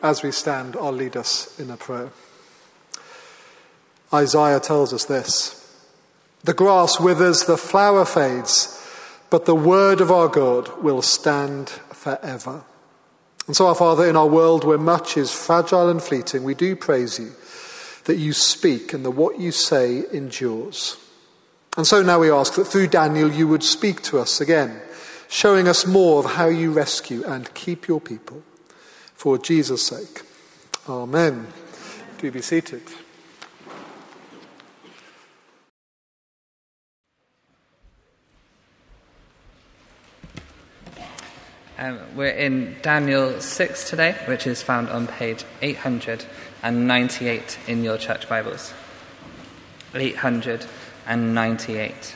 as we stand, I'll lead us in a prayer. Isaiah tells us this: "The grass withers, the flower fades, but the word of our God will stand forever." And so, our Father, in our world where much is fragile and fleeting, we do praise you that you speak and that what you say endures. And so now we ask that through Daniel you would speak to us again, showing us more of how you rescue and keep your people. For Jesus' sake. Amen. Do be seated. We're in Daniel 6 today, which is found on page 898 in your church Bibles. 898.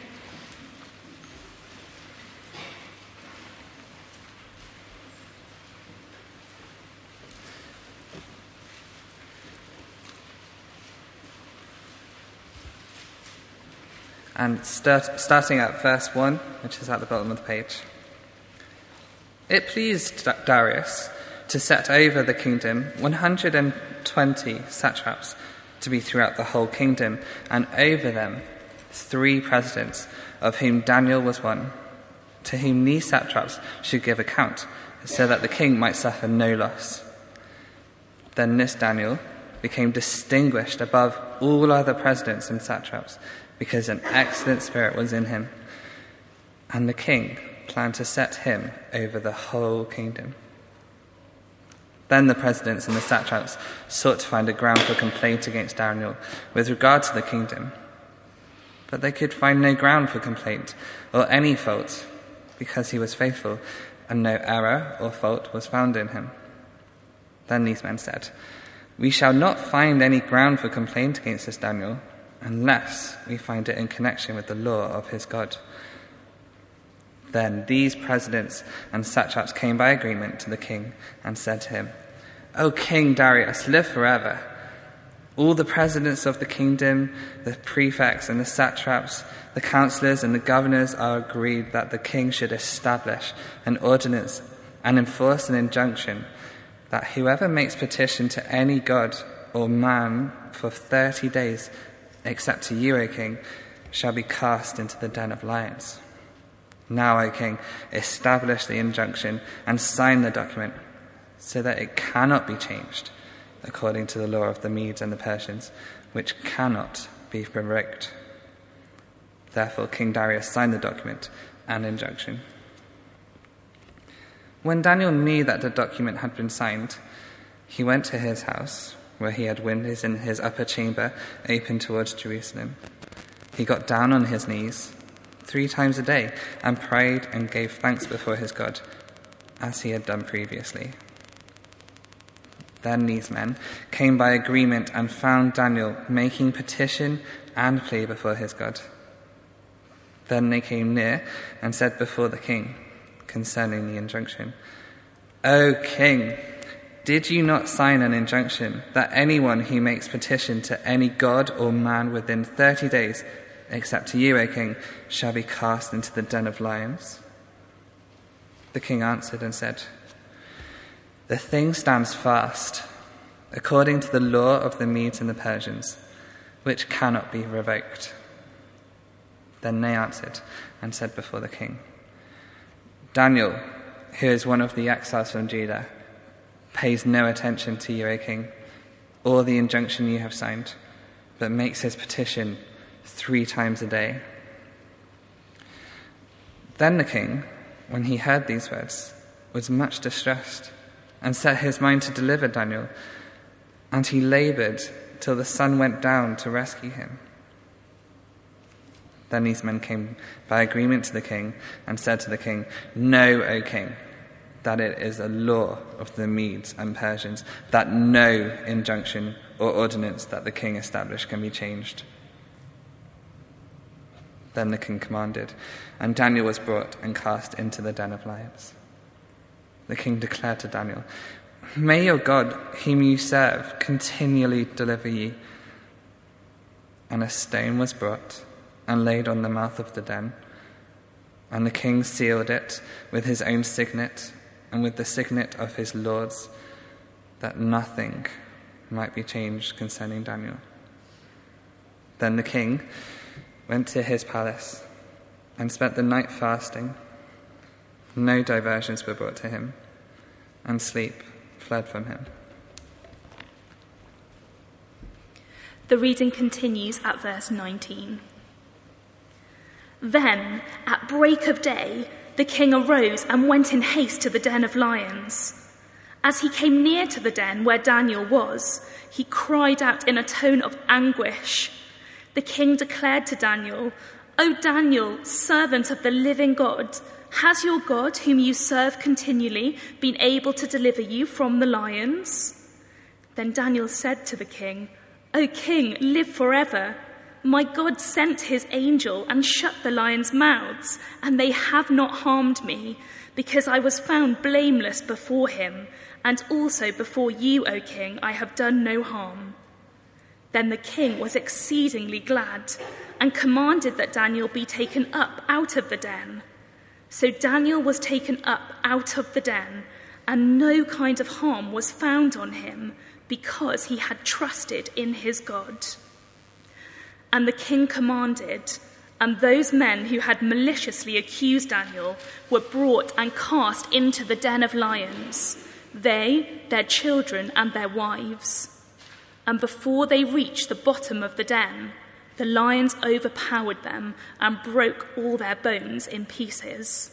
And starting at verse 1, which is at the bottom of the page. It pleased Darius to set over the kingdom 120 satraps to be throughout the whole kingdom, and over them 3 presidents, of whom Daniel was one, to whom these satraps should give account, so that the king might suffer no loss. Then this Daniel became distinguished above all other presidents and satraps, because an excellent spirit was in him, and the king planned to set him over the whole kingdom. Then the presidents and the satraps sought to find a ground for complaint against Daniel with regard to the kingdom, but they could find no ground for complaint or any fault, because he was faithful, and no error or fault was found in him. Then these men said, "We shall not find any ground for complaint against this Daniel, unless we find it in connection with the law of his God." Then these presidents and satraps came by agreement to the king and said to him, "O King Darius, live forever. All the presidents of the kingdom, the prefects and the satraps, the counselors and the governors are agreed that the king should establish an ordinance and enforce an injunction that whoever makes petition to any god or man for 30 days, except to you, O king, shall be cast into the den of lions. Now, O king, establish the injunction and sign the document, so that it cannot be changed, according to the law of the Medes and the Persians, which cannot be revoked." Therefore King Darius signed the document and injunction. When Daniel knew that the document had been signed, he went to his house, where he had windows in his upper chamber open towards Jerusalem. He got down on his knees 3 times a day and prayed and gave thanks before his God, as he had done previously. Then these men came by agreement and found Daniel making petition and plea before his God. Then they came near and said before the king concerning the injunction, "O king, did you not sign an injunction that anyone who makes petition to any god or man within 30 days, except to you, O king, shall be cast into the den of lions?" The king answered and said, "The thing stands fast, according to the law of the Medes and the Persians, which cannot be revoked." Then they answered and said before the king, "Daniel, who is one of the exiles from Judah, pays no attention to you, O king, or the injunction you have signed, but makes his petition 3 times a day." Then the king, when he heard these words, was much distressed and set his mind to deliver Daniel, and he labored till the sun went down to rescue him. Then these men came by agreement to the king and said to the king, "Know, O king, that it is a law of the Medes and Persians that no injunction or ordinance that the king established can be changed." Then the king commanded, and Daniel was brought and cast into the den of lions. The king declared to Daniel, "May your God, whom you serve, continually deliver you." And a stone was brought and laid on the mouth of the den, and the king sealed it with his own signet and with the signet of his lords, that nothing might be changed concerning Daniel. Then the king went to his palace and spent the night fasting. No diversions were brought to him, and sleep fled from him. The reading continues at verse 19. Then, at break of day, the king arose and went in haste to the den of lions. As he came near to the den where Daniel was, he cried out in a tone of anguish. The king declared to Daniel, "O Daniel, servant of the living God, has your God, whom you serve continually, been able to deliver you from the lions?" Then Daniel said to the king, "O king, live forever. My God sent his angel and shut the lions' mouths, and they have not harmed me, because I was found blameless before him, and also before you, O king, I have done no harm." Then the king was exceedingly glad and commanded that Daniel be taken up out of the den. So Daniel was taken up out of the den, and no kind of harm was found on him, because he had trusted in his God. And the king commanded, and those men who had maliciously accused Daniel were brought and cast into the den of lions, they, their children, and their wives. And before they reached the bottom of the den, the lions overpowered them and broke all their bones in pieces.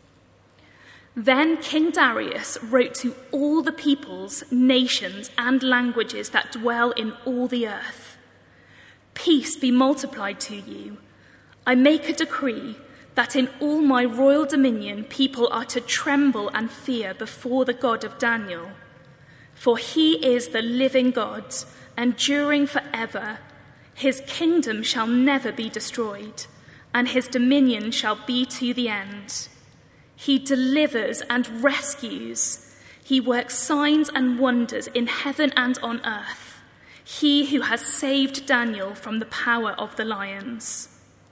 Then King Darius wrote to all the peoples, nations, and languages that dwell in all the earth, "Peace be multiplied to you. I make a decree that in all my royal dominion people are to tremble and fear before the God of Daniel. For he is the living God, enduring forever. His kingdom shall never be destroyed, and his dominion shall be to the end. He delivers and rescues. He works signs and wonders in heaven and on earth. He who has saved Daniel from the power of the lions."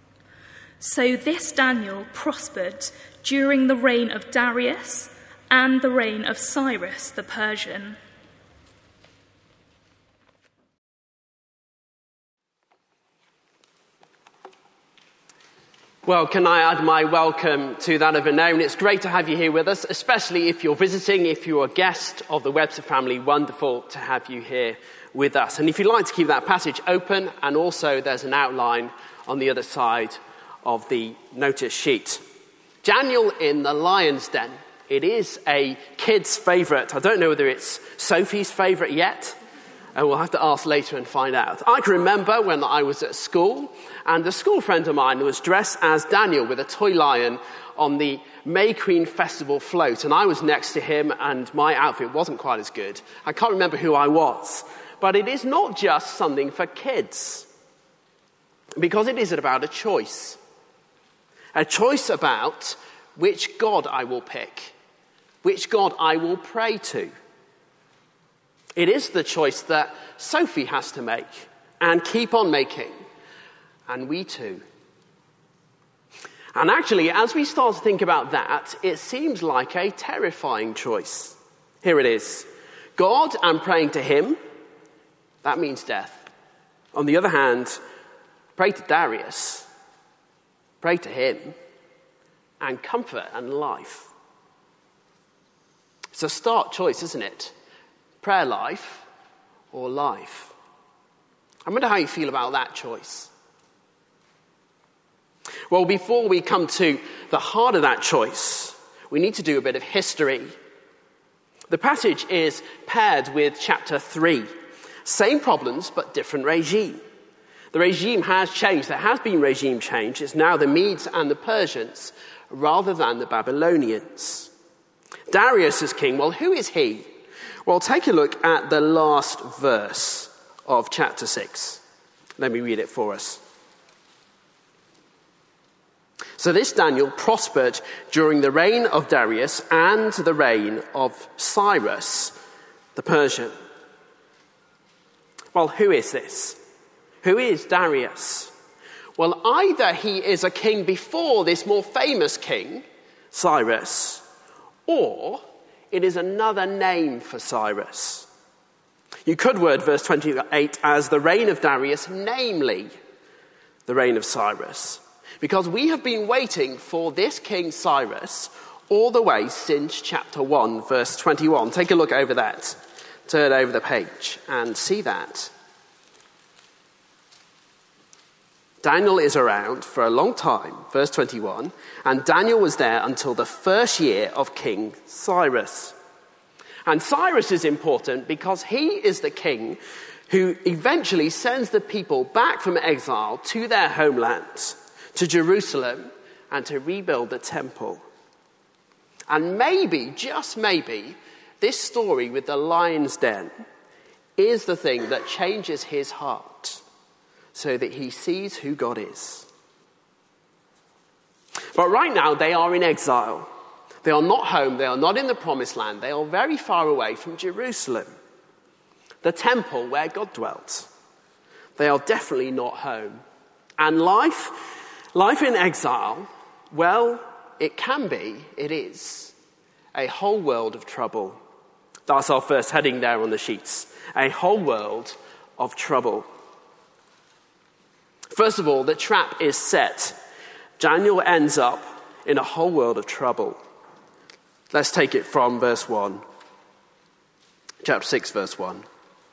So this Daniel prospered during the reign of Darius and the reign of Cyrus the Persian. Well, can I add my welcome to that of Anaon? It's great to have you here with us, especially if you're visiting, if you're a guest of the Webster family. Wonderful to have you here with us. And if you'd like to keep that passage open, and also there's an outline on the other side of the notice sheet. Daniel in the lion's den. It is a kid's favourite. I don't know whether it's Sophie's favourite yet. And we'll have to ask later and find out. I can remember when I was at school, and a school friend of mine was dressed as Daniel with a toy lion on the May Queen Festival float. And I was next to him, and my outfit wasn't quite as good. I can't remember who I was. But it is not just something for kids, because it is about a choice. A choice about which God I will pick, which God I will pray to. It is the choice that Sophie has to make and keep on making, and we too. And actually, as we start to think about that, it seems like a terrifying choice. Here it is. God and praying to him, that means death. On the other hand, pray to Darius, pray to him, and comfort and life. It's a stark choice, isn't it? Prayer life or life? I wonder how you feel about that choice. Well, before we come to the heart of that choice, we need to do a bit of history. The passage is paired with chapter 3. Same problems, but different regime. The regime has changed. There has been regime change. It's now the Medes and the Persians rather than the Babylonians. Darius is king. Well, who is he? Well, take a look at the last verse of chapter 6. Let me read it for us. So this Daniel prospered during the reign of Darius and the reign of Cyrus the Persian. Well, who is this? Who is Darius? Well, either he is a king before this more famous king, Cyrus, or it is another name for Cyrus. You could word verse 28 as the reign of Darius, namely the reign of Cyrus. Because we have been waiting for this King Cyrus all the way since chapter 1, verse 21. Take a look over that. Turn over the page and see that. Daniel is around for a long time, verse 21, and Daniel was there until the first year of King Cyrus. And Cyrus is important because he is the king who eventually sends the people back from exile to their homelands, to Jerusalem, and to rebuild the temple. And maybe, just maybe, this story with the lion's den is the thing that changes his heart so that he sees who God is. But right now they are in exile. They are not home, they are not in the promised land, they are very far away from Jerusalem, the temple where God dwelt. They are definitely not home. And life in exile, well, it is, a whole world of trouble. That's our first heading there on the sheets, a whole world of trouble. First of all, the trap is set. Daniel ends up in a whole world of trouble. Let's take it from verse 1. Chapter 6, verse 1.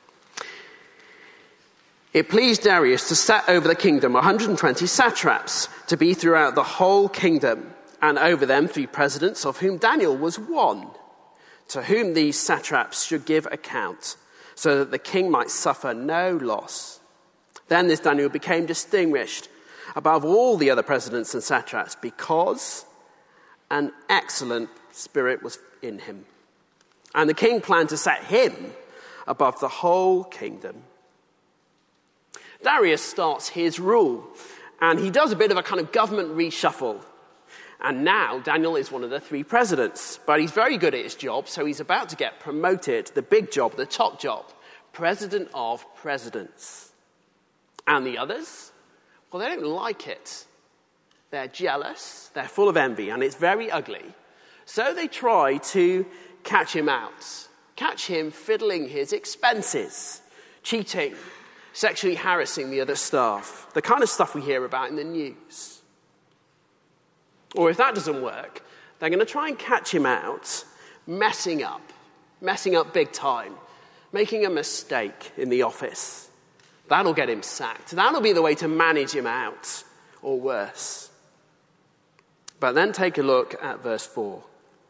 It pleased Darius to set over the kingdom 120 satraps to be throughout the whole kingdom, and over them 3 presidents, of whom Daniel was one, to whom these satraps should give account, so that the king might suffer no loss. Then this Daniel became distinguished above all the other presidents and satraps because an excellent spirit was in him. And the king planned to set him above the whole kingdom. Darius starts his rule, and he does a bit of a kind of government reshuffle. And now Daniel is one of the 3 presidents, but he's very good at his job, so he's about to get promoted, the big job, the top job, president of presidents. And the others? Well, they don't like it. They're jealous, they're full of envy, and it's very ugly. So they try to catch him out, catch him fiddling his expenses, cheating, sexually harassing the other staff, the kind of stuff we hear about in the news. Or if that doesn't work, they're going to try and catch him out, messing up big time, making a mistake in the office. That'll get him sacked. That'll be the way to manage him out, or worse. But then take a look at verse 4.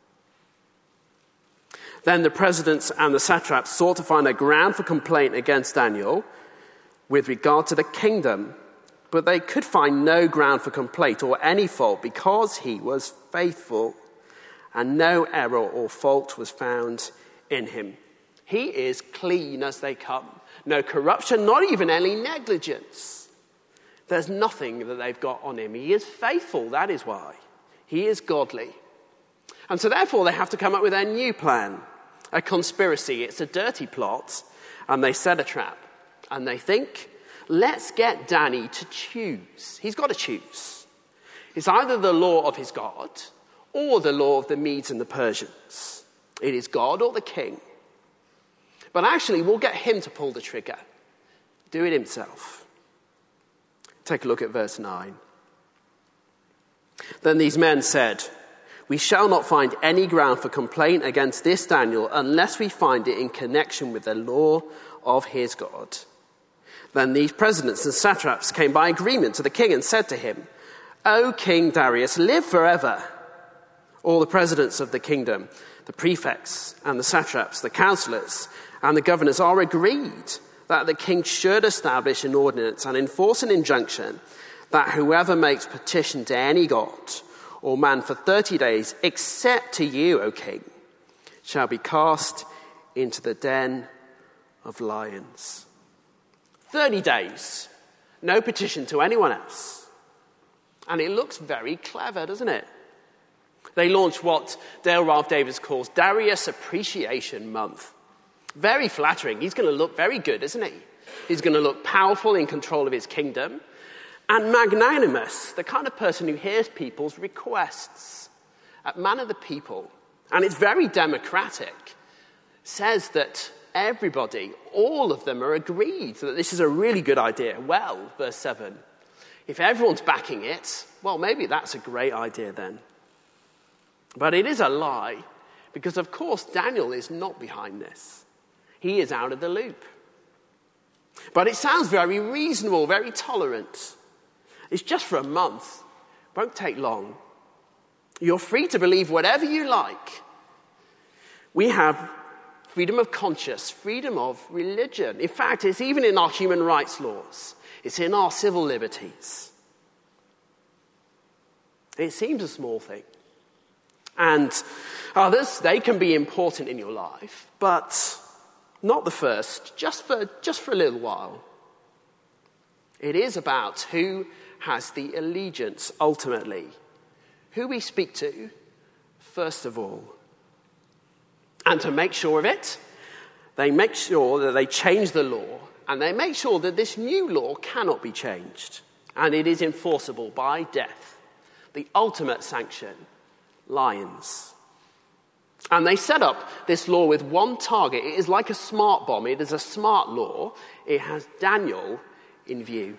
Then the presidents and the satraps sought to find a ground for complaint against Daniel with regard to the kingdom, but they could find no ground for complaint or any fault because he was faithful and no error or fault was found in him. He is clean as they come. No corruption, not even any negligence. There's nothing that they've got on him. He is faithful, that is why. He is godly. And so therefore they have to come up with a new plan, a conspiracy. It's a dirty plot, and they set a trap. And they think, let's get Danny to choose. He's got to choose. It's either the law of his God or the law of the Medes and the Persians. It is God or the king. But actually, we'll get him to pull the trigger. Do it himself. Take a look at verse 9. Then these men said, "We shall not find any ground for complaint against this Daniel unless we find it in connection with the law of his God." Then these presidents and satraps came by agreement to the king and said to him, "O King Darius, live forever." All the presidents of the kingdom, the prefects and the satraps, the counselors and the governors are agreed that the king should establish an ordinance and enforce an injunction that whoever makes petition to any god or man for 30 days, except to you, O king, shall be cast into the den of lions. 30 days, no petition to anyone else. And it looks very clever, doesn't it? They launch what Dale Ralph Davis calls Darius Appreciation Month. Very flattering. He's going to look very good, isn't he? He's going to look powerful, in control of his kingdom, and magnanimous, the kind of person who hears people's requests. Man of the people. And it's very democratic. Says that everybody, all of them are agreed that this is a really good idea. Well, verse 7, if everyone's backing it, well, maybe that's a great idea then. But it is a lie, because of course Daniel is not behind this. He is out of the loop. But it sounds very reasonable, very tolerant. It's just for a month. Won't take long. You're free to believe whatever you like. We have freedom of conscience, freedom of religion. In fact, it's even in our human rights laws. It's in our civil liberties. It seems a small thing. And others, they can be important in your life, but not the first, just for a little while. It is about who has the allegiance ultimately, who we speak to first of all. And to make sure of it, they make sure that they change the law, and they make sure that this new law cannot be changed, and it is enforceable by death, the ultimate sanction, lions. And they set up this law with one target. It is like a smart bomb. It is a smart law. It has Daniel in view.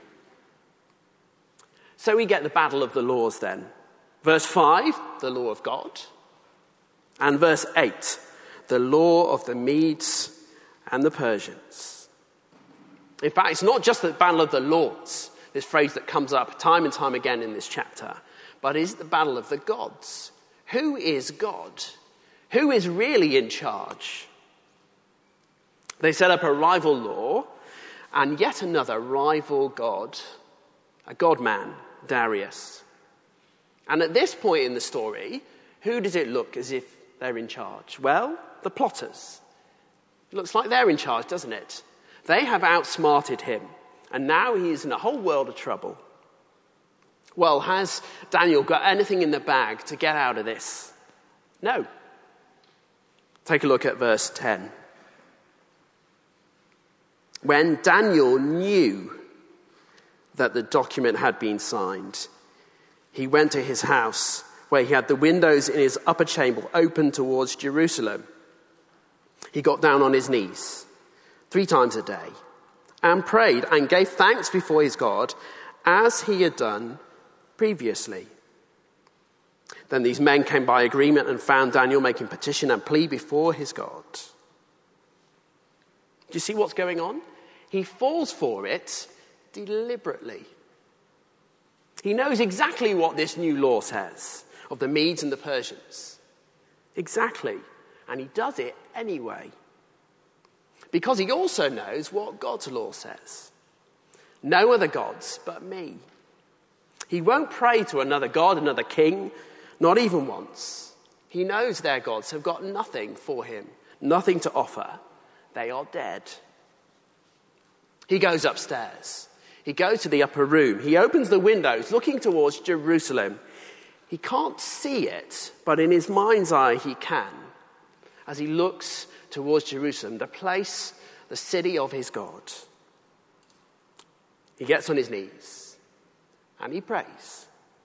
So we get the battle of the laws then. Verse 5, the law of God. And verse 8, the law of the Medes and the Persians. In fact, it's not just the battle of the lords, this phrase that comes up time and time again in this chapter, but it is the battle of the gods. Who is God? Who is really in charge? They set up a rival law and yet another rival god, a god-man, Darius. And at this point in the story, who does it look as if they're in charge? Well, the plotters. It looks like they're in charge, doesn't it? They have outsmarted him, and now he is in a whole world of trouble. Well, has Daniel got anything in the bag to get out of this? No. Take a look at verse 10. When Daniel knew that the document had been signed, he went to his house, where he had the windows in his upper chamber open towards Jerusalem. He got down on his knees 3 times a day and prayed and gave thanks before his God as he had done previously. Then these men came by agreement and found Daniel making petition and plea before his God. Do you see what's going on? He falls for it deliberately. He knows exactly what this new law says of the Medes and the Persians. Exactly. And he does it anyway. Because he also knows what God's law says. No other gods but me. He won't pray to another god, another king, not even once. He knows their gods have got nothing for him, nothing to offer. They are dead. He goes upstairs. He goes to the upper room. He opens the windows, looking towards Jerusalem. He can't see it, but in his mind's eye he can. As he looks towards Jerusalem, the place, the city of his God. He gets on his knees and he prays.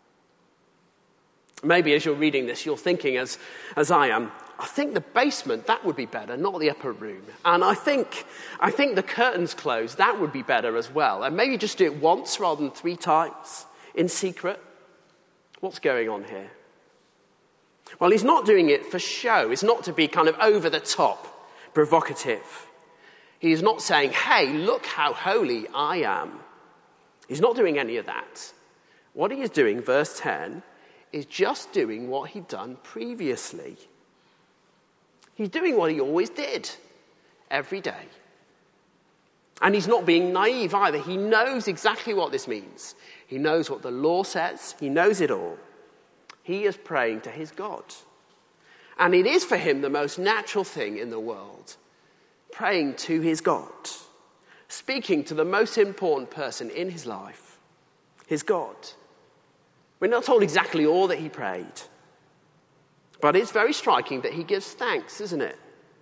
Maybe as you're reading this, you're thinking, as I am, I think the basement, that would be better, not the upper room. And I think the curtains closed, that would be better as well. And maybe just do it once rather than 3 times in secret. What's going on here? Well, he's not doing it for show. It's not to be kind of over the top, provocative. He's not saying, hey, look how holy I am. He's not doing any of that. What he is doing, verse 10, is just doing what he'd done previously. He's doing what he always did, every day. And he's not being naive either. He knows exactly what this means. He knows what the law says. He knows it all. He is praying to his God. And it is for him the most natural thing in the world. Praying to his God. Speaking to the most important person in his life. His God. We're not told exactly all that he prayed. But it's very striking that he gives thanks, isn't it?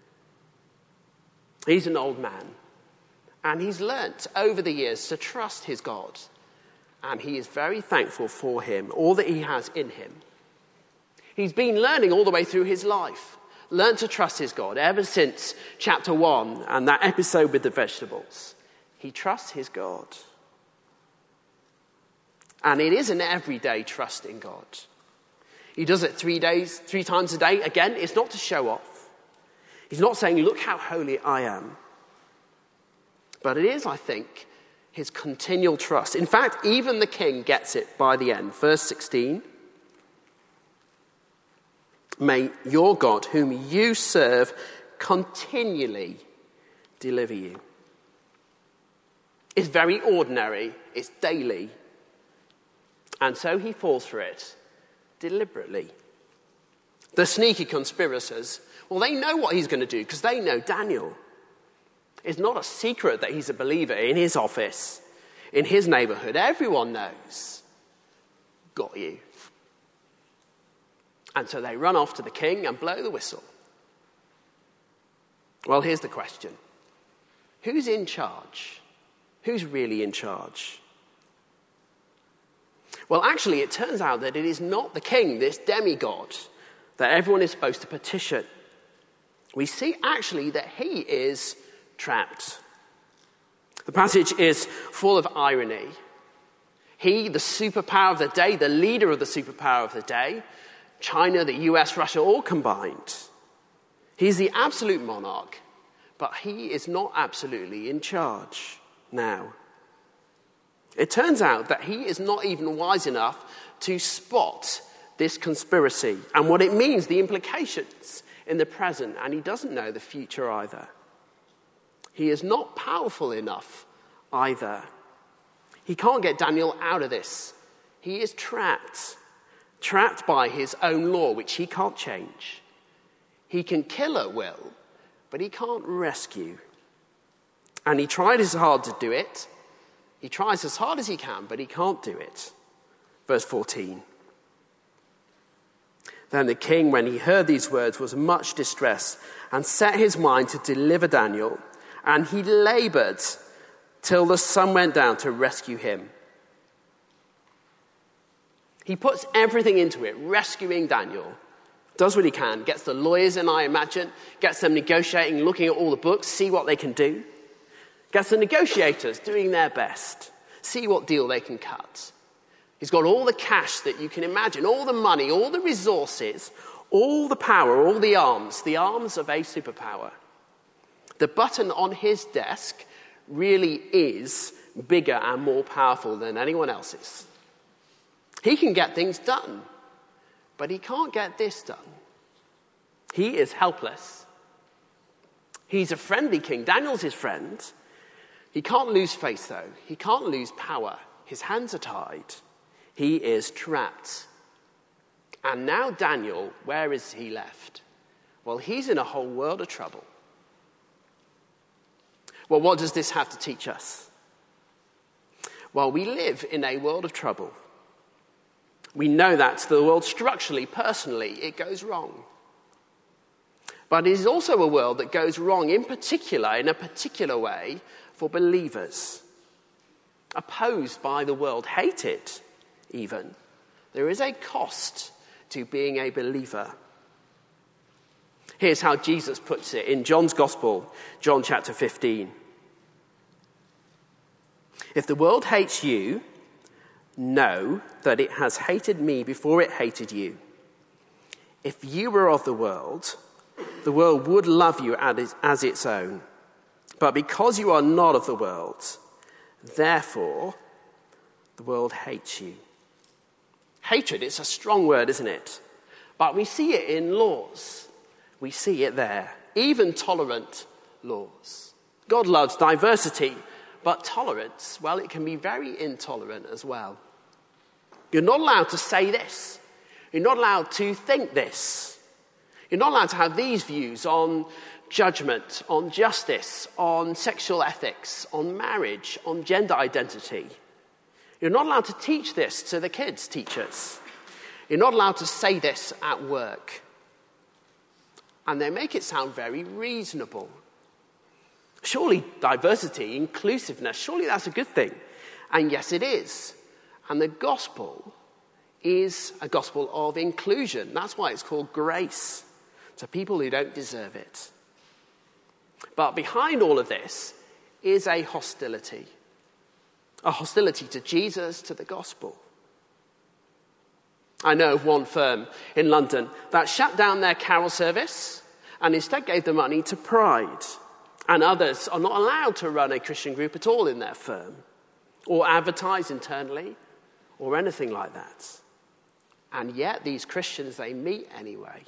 He's an old man. And he's learnt over the years to trust his God. And he is very thankful for him, all that he has in him. He's been learning all the way through his life learnt to trust his God ever since chapter 1 and that episode with the vegetables. He trusts his God. And it is an everyday trust in God. He does it 3 times a day. Again, it's not to show off. He's not saying, look how holy I am. But it is, I think, his continual trust. In fact, even the king gets it by the end. Verse 16. May your God, whom you serve, continually deliver you. It's very ordinary. It's daily. And so he falls for it deliberately. The sneaky conspirators, well, they know what he's going to do because they know Daniel. It's not a secret that he's a believer in his office, in his neighborhood. Everyone knows. Got you. And so they run off to the king and blow the whistle. Well, here's the question. Who's in charge? Who's really in charge? Well, actually, it turns out that it is not the king, this demigod, that everyone is supposed to petition. We see actually that he is trapped. The passage is full of irony. He, the superpower of the day, the leader of the superpower of the day, China, the US, Russia, all combined. He's the absolute monarch, but he is not absolutely in charge now. It turns out that he is not even wise enough to spot this conspiracy and what it means, the implications in the present, and he doesn't know the future either. He is not powerful enough either. He can't get Daniel out of this. He is trapped by his own law, which he can't change. He can kill at will, but he can't rescue. And he tried as hard to do it. He tries as hard as he can, but he can't do it. Verse 14. Then the king, when he heard these words, was much distressed and set his mind to deliver Daniel. And he labored till the sun went down to rescue him. He puts everything into it, rescuing Daniel. Does what he can, gets the lawyers in, I imagine, gets them negotiating, looking at all the books, see what they can do. Gets the negotiators doing their best, see what deal they can cut. He's got all the cash that you can imagine, all the money, all the resources, all the power, all the arms of a superpower. The button on his desk really is bigger and more powerful than anyone else's. He can get things done, but he can't get this done. He is helpless. He's a friendly king. Daniel's his friend. He can't lose faith, though. He can't lose power. His hands are tied. He is trapped. And now Daniel, where is he left? Well, he's in a whole world of trouble. Well, what does this have to teach us? Well, we live in a world of trouble. We know that the world structurally, personally, it goes wrong. But it is also a world that goes wrong in particular, in a particular way, for believers. Opposed by the world, hated even. There is a cost to being a believer. Here's how Jesus puts it in John's Gospel, John chapter 15. If the world hates you, know that it has hated me before it hated you. If you were of the world would love you as its own. But because you are not of the world, therefore the world hates you. Hatred, it's a strong word, isn't it? But we see it in laws. We see it there. Even tolerant laws. God loves diversity, but tolerance, well, it can be very intolerant as well. You're not allowed to say this. You're not allowed to think this. You're not allowed to have these views on judgment, on justice, on sexual ethics, on marriage, on gender identity. You're not allowed to teach this to the kids' teachers. You're not allowed to say this at work. And they make it sound very reasonable. Surely diversity, inclusiveness, surely that's a good thing. And yes, it is. And the gospel is a gospel of inclusion. That's why it's called grace. to people who don't deserve it. But behind all of this is a hostility to Jesus, to the gospel. I know of one firm in London that shut down their carol service and instead gave the money to Pride. And others are not allowed to run a Christian group at all in their firm, or advertise internally, or anything like that. And yet these Christians, they meet anyway.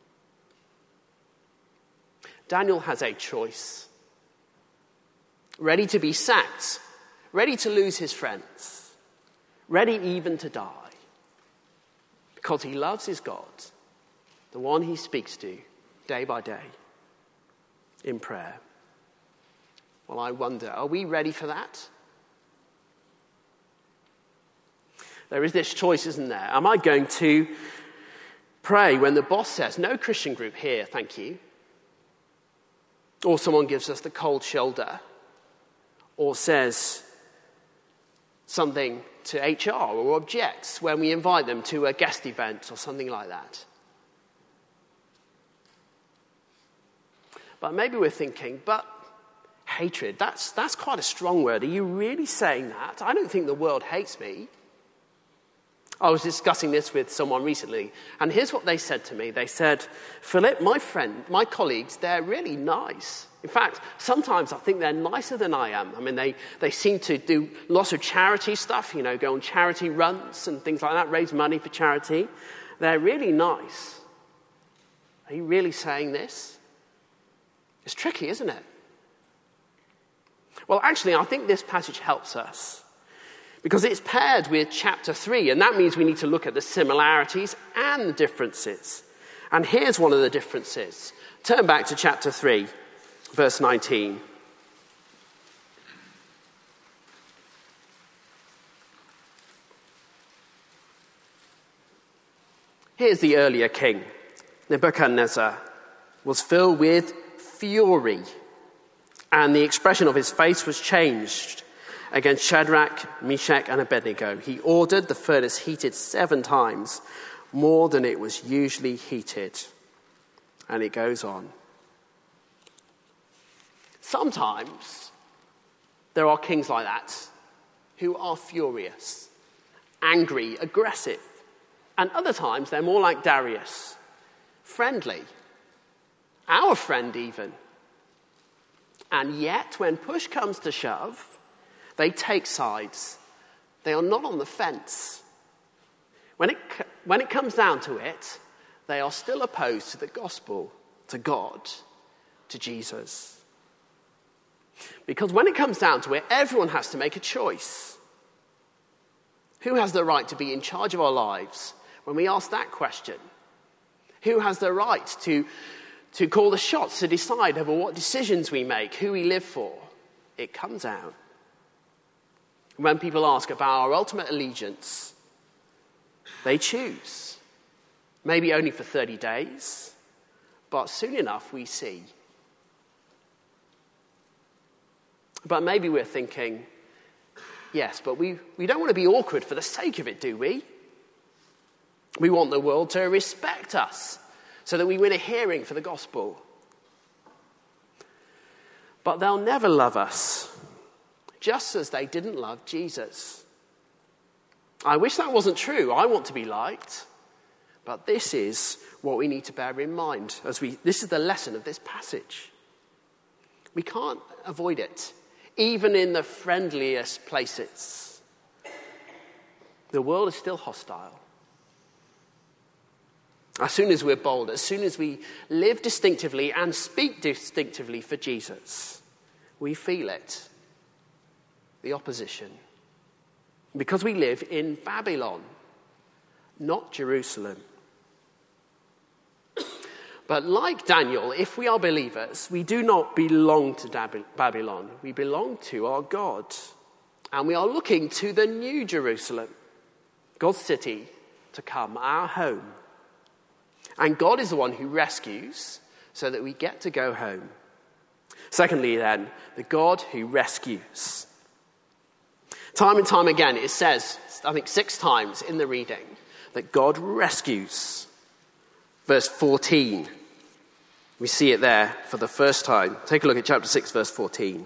Daniel has a choice. Ready to be sacked, ready to lose his friends, ready even to die. Because he loves his God, the one he speaks to day by day in prayer. Well, I wonder, are we ready for that? There is this choice, isn't there? Am I going to pray when the boss says, no Christian group here, thank you? Or someone gives us the cold shoulder, or says something to HR, or objects when we invite them to a guest event or something like that. But maybe we're thinking, but hatred, that's quite a strong word. Are you really saying that? I don't think the world hates me. I was discussing this with someone recently, and here's what they said to me. They said, Philip, my colleagues, they're really nice. In fact, sometimes I think they're nicer than I am. I mean, they seem to do lots of charity stuff, go on charity runs and things like that, raise money for charity. They're really nice. Are you really saying this? It's tricky, isn't it? Well, actually, I think this passage helps us because it's paired with chapter 3, and that means we need to look at the similarities and the differences. And here's one of the differences. Turn back to chapter 3, verse 19. Here's the earlier king. Nebuchadnezzar was filled with fury, and the expression of his face was changed against Shadrach, Meshach, and Abednego. He ordered the furnace heated 7 times more than it was usually heated. And it goes on. Sometimes there are kings like that who are furious, angry, aggressive. And other times they're more like Darius, friendly, our friend even. And yet when push comes to shove, they take sides. They are not on the fence. When it comes down to it, they are still opposed to the gospel, to God, to Jesus. Because when it comes down to it, everyone has to make a choice. Who has the right to be in charge of our lives? When we ask that question, who has the right to call the shots, to decide over what decisions we make, who we live for? It comes out. When people ask about our ultimate allegiance, they choose. Maybe only for 30 days, but soon enough we see. But maybe we're thinking, yes, but we don't want to be awkward for the sake of it, do we? We want the world to respect us so that we win a hearing for the gospel. But they'll never love us, just as they didn't love Jesus. I wish that wasn't true. I want to be liked. But this is what we need to bear in mind. This is the lesson of this passage. We can't avoid it, even in the friendliest places. The world is still hostile. As soon as we're bold, as soon as we live distinctively and speak distinctively for Jesus, we feel it. The opposition. Because we live in Babylon, not Jerusalem. But like Daniel, if we are believers, we do not belong to Babylon. We belong to our God. And we are looking to the new Jerusalem, God's city to come, our home. And God is the one who rescues so that we get to go home. Secondly, then, the God who rescues. Time and time again, it says, I think 6 times in the reading, that God rescues. Verse 14, We see it there for the first time. Take a look at chapter 6, verse 14.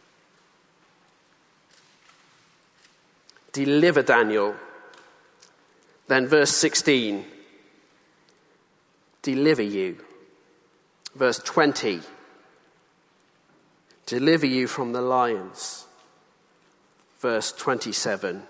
Deliver Daniel. Then verse 16. Deliver you. Verse 20. Deliver you from the lions. Verse 27.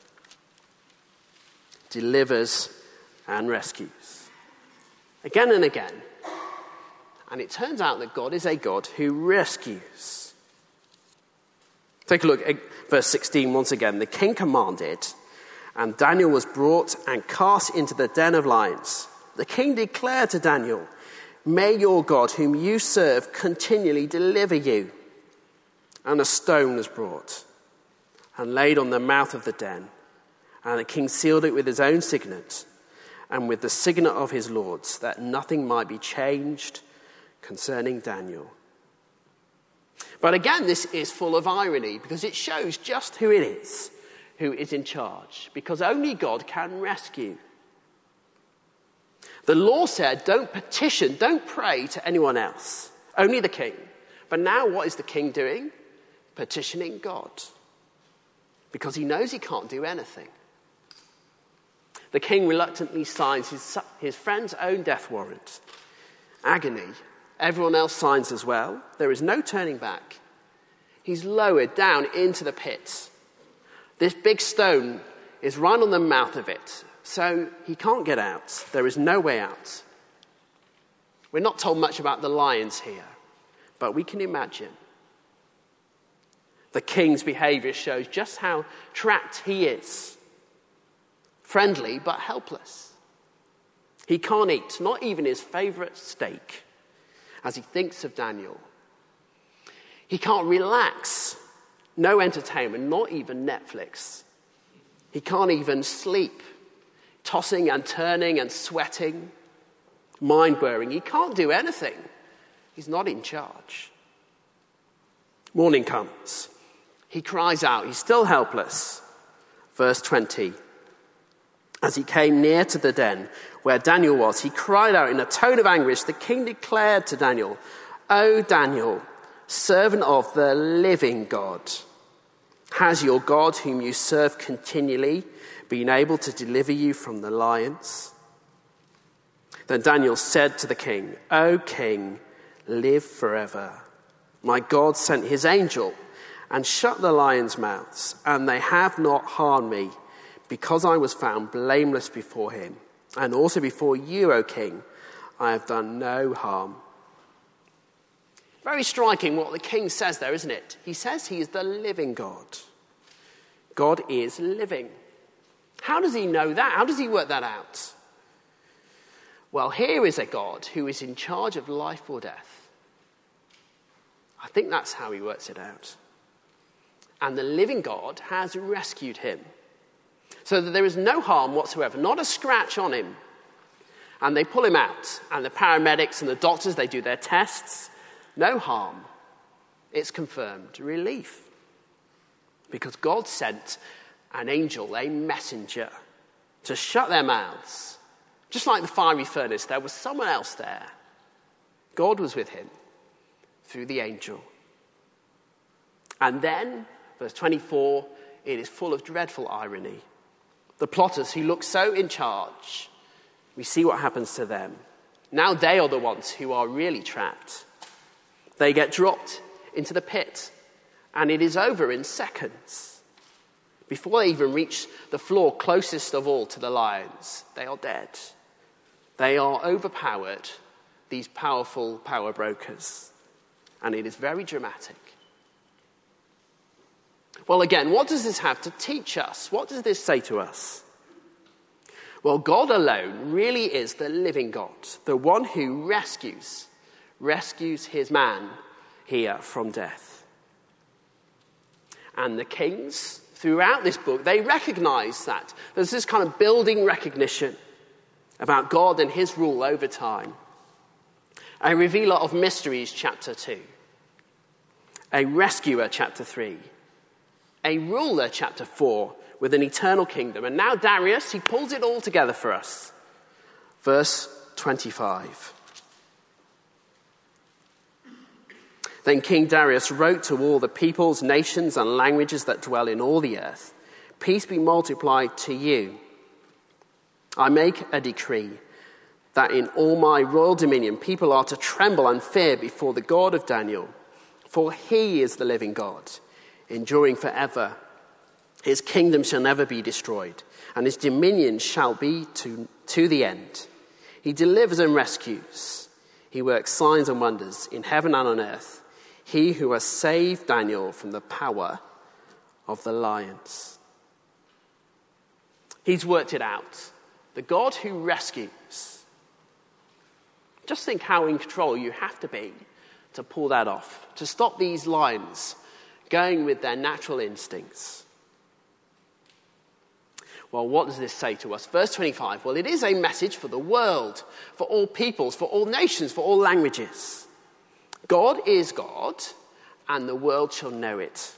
Delivers and rescues. Again and again. And it turns out that God is a God who rescues. Take a look at verse 16 once again. The king commanded, and Daniel was brought and cast into the den of lions. The king declared to Daniel, may your God, whom you serve, continually deliver you. And a stone was brought and laid on the mouth of the den. And the king sealed it with his own signet and with the signet of his lords, that nothing might be changed concerning Daniel. But again, this is full of irony because it shows just who it is who is in charge, because only God can rescue. The law said, don't petition, don't pray to anyone else, only the king. But now what is the king doing? Petitioning God, because he knows he can't do anything. The king reluctantly signs his friend's own death warrant. Agony. Everyone else signs as well. There is no turning back. He's lowered down into the pit. This big stone is right on the mouth of it, so he can't get out. There is no way out. We're not told much about the lions here, but we can imagine. The king's behavior shows just how trapped he is. Friendly, but helpless. He can't eat, not even his favorite steak, as he thinks of Daniel. He can't relax. No entertainment, not even Netflix. He can't even sleep. Tossing and turning and sweating. Mind-blowing. He can't do anything. He's not in charge. Morning comes. He cries out. He's still helpless. Verse 20. As he came near to the den where Daniel was, he cried out in a tone of anguish. The king declared to Daniel, O Daniel, servant of the living God, has your God, whom you serve continually, been able to deliver you from the lions? Then Daniel said to the king, O king, live forever. My God sent his angel and shut the lions' mouths, and they have not harmed me, because I was found blameless before him. And also before you, O king, I have done no harm. Very striking what the king says there, isn't it? He says he is the living God. God is living. How does he know that? How does he work that out? Well, here is a God who is in charge of life or death. I think that's how he works it out. And the living God has rescued him, so that there is no harm whatsoever, not a scratch on him. And they pull him out, and the paramedics and the doctors, they do their tests. No harm. It's confirmed. Relief. Because God sent an angel, a messenger, to shut their mouths. Just like the fiery furnace, there was someone else there. God was with him through the angel. And then, verse 24, it is full of dreadful irony. The plotters who look so in charge, we see what happens to them. Now they are the ones who are really trapped. They get dropped into the pit, and it is over in seconds. Before they even reach the floor closest of all to the lions, they are dead. They are overpowered, these powerful power brokers. And it is very dramatic. Well, again, what does this have to teach us? What does this say to us? Well, God alone really is the living God, the one who rescues his man here from death. And the kings throughout this book, they recognize that. There's this kind of building recognition about God and his rule over time. A revealer of mysteries, chapter 2. A rescuer, chapter 3. A ruler, chapter 4, with an eternal kingdom. And now Darius, he pulls it all together for us. Verse 25. Then King Darius wrote to all the peoples, nations, and languages that dwell in all the earth, "Peace be multiplied to you. I make a decree that in all my royal dominion people are to tremble and fear before the God of Daniel, for he is the living God, enduring forever. His kingdom shall never be destroyed, and his dominion shall be to the end. He delivers and rescues. He works signs and wonders in heaven and on earth. He who has saved Daniel from the power of the lions." He's worked it out. The God who rescues. Just think how in control you have to be to pull that off, to stop these lions going with their natural instincts. Well, what does this say to us? Verse 25, well, it is a message for the world, for all peoples, for all nations, for all languages. God is God, and the world shall know it.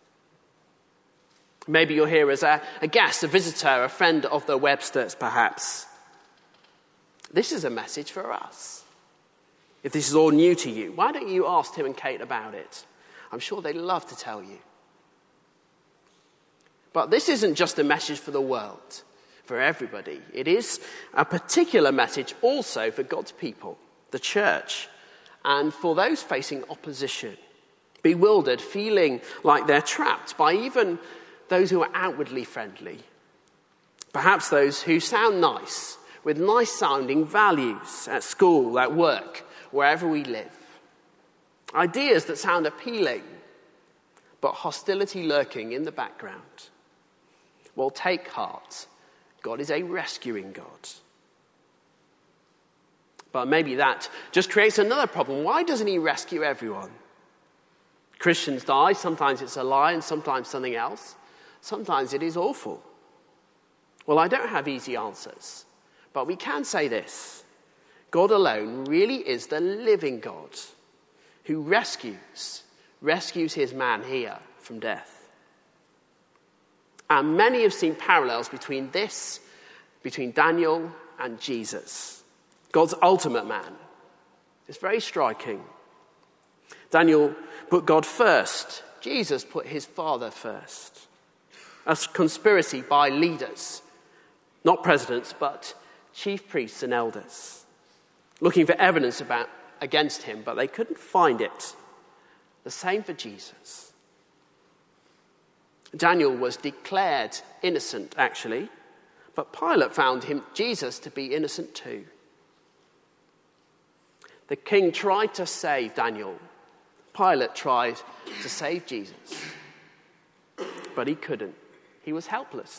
Maybe you're here as a guest, a visitor, a friend of the Websters, perhaps. This is a message for us. If this is all new to you, why don't you ask Tim and Kate about it? I'm sure they'd love to tell you. But this isn't just a message for the world, for everybody. It is a particular message also for God's people, the church, and for those facing opposition, bewildered, feeling like they're trapped by even those who are outwardly friendly. Perhaps those who sound nice, with nice-sounding values at school, at work, wherever we live. Ideas that sound appealing, but hostility lurking in the background. Well, take heart. God is a rescuing God. But maybe that just creates another problem. Why doesn't he rescue everyone? Christians die. Sometimes it's a lie and sometimes something else. Sometimes it is awful. Well, I don't have easy answers. But we can say this. God alone really is the living God who rescues his man here from death. And many have seen parallels between Daniel and Jesus, God's ultimate man. It's very striking. Daniel put God first. Jesus put his Father first. A conspiracy by leaders, not presidents, but chief priests and elders, looking for evidence against him, but they couldn't find it. The same for Jesus. Daniel was declared innocent, actually, but Pilate found Jesus to be innocent too. The king tried to save Daniel. Pilate tried to save Jesus, but he couldn't. He was helpless.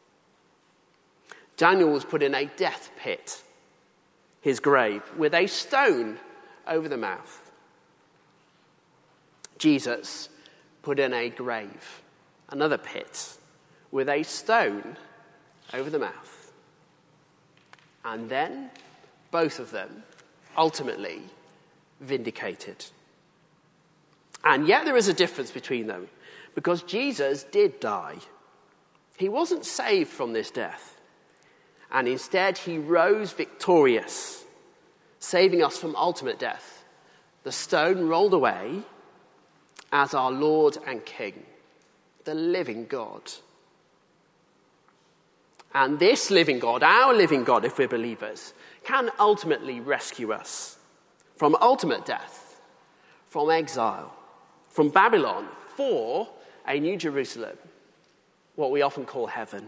Daniel was put in a death pit, his grave, with a stone over the mouth. Jesus put in a grave, another pit, with a stone over the mouth. And then both of them ultimately vindicated. And yet there is a difference between them, because Jesus did die. He wasn't saved from this death. And instead he rose victorious, saving us from ultimate death. The stone rolled away as our Lord and King, the living God. And this living God, our living God, if we're believers, can ultimately rescue us from ultimate death, from exile, from Babylon, for a new Jerusalem, what we often call heaven.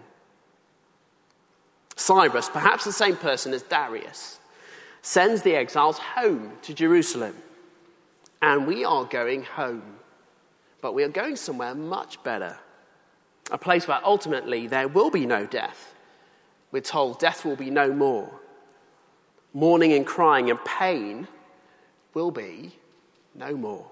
Cyrus, perhaps the same person as Darius, sends the exiles home to Jerusalem. And we are going home. But we are going somewhere much better. A place where ultimately there will be no death. We're told death will be no more. Mourning and crying and pain will be no more.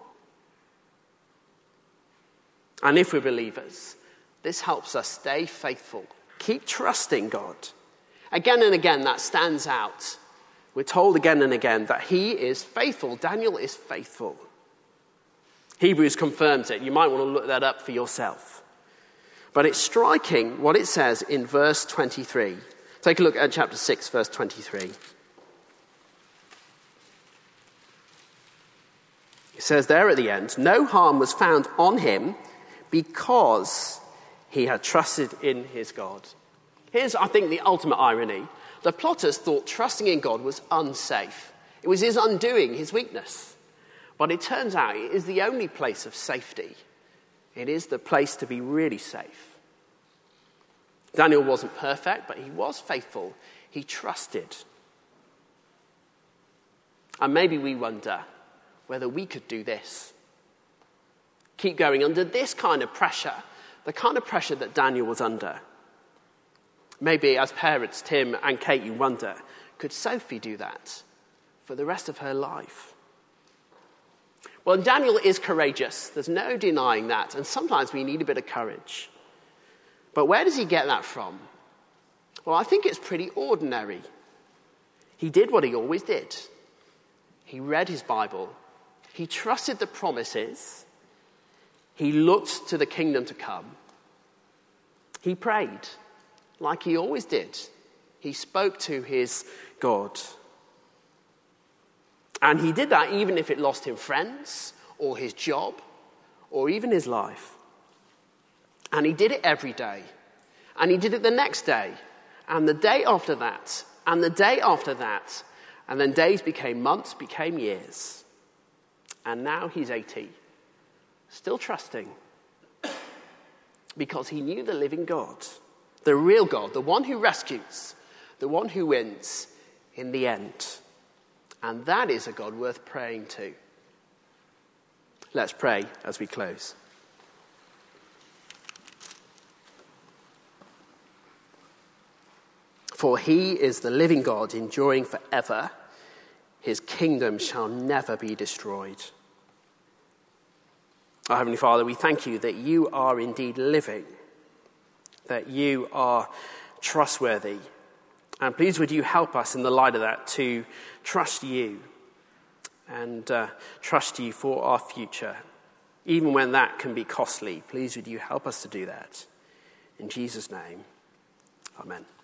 And if we're believers, this helps us stay faithful. Keep trusting God. Again and again, that stands out. We're told again and again that he is faithful. Daniel is faithful. Hebrews confirms it. You might want to look that up for yourself. But it's striking what it says in verse 23. Take a look at chapter 6, verse 23. It says there at the end, no harm was found on him because he had trusted in his God. Here's, I think, the ultimate irony. The plotters thought trusting in God was unsafe. It was his undoing, his weakness. But it turns out it is the only place of safety. It is the place to be really safe. Daniel wasn't perfect, but he was faithful. He trusted. And maybe we wonder whether we could do this. Keep going under this kind of pressure, the kind of pressure that Daniel was under. Maybe as parents, Tim and Kate, you wonder, could Sophie do that for the rest of her life? Well, Daniel is courageous. There's no denying that. And sometimes we need a bit of courage. But where does he get that from? Well, I think it's pretty ordinary. He did what he always did. He read his Bible. He trusted the promises. He looked to the kingdom to come. He prayed like he always did. He spoke to his God. And he did that even if it lost him friends or his job or even his life. And he did it every day. And he did it the next day and the day after that and the day after that. And then days became months, became years. And now he's 80, still trusting. Because he knew the living God, the real God, the one who rescues, the one who wins in the end. And that is a God worth praying to. Let's pray as we close. For he is the living God, enduring forever. His kingdom shall never be destroyed. Our Heavenly Father, we thank you that you are indeed living, that you are trustworthy. And please would you help us in the light of that to trust you and trust you for our future, even when that can be costly. Please would you help us to do that. In Jesus' name, amen.